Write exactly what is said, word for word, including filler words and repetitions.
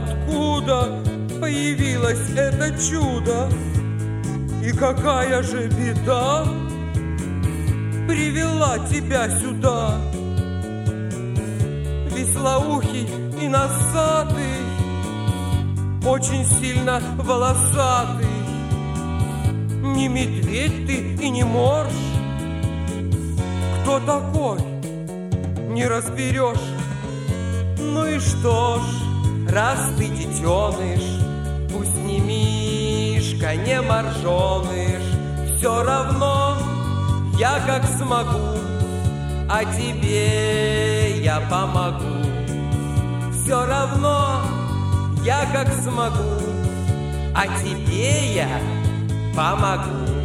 откуда появилось это чудо. И какая же беда привела тебя сюда. Веслоухий и носатый, очень сильно волосатый. Не медведь ты и не морж. Кто такой, не разберешь. Ну и что ж, раз ты детеныш, пусть не мишка, не моржоныш, все равно я как смогу, а тебе я помогу. Все равно я как смогу, а тебе я помогу.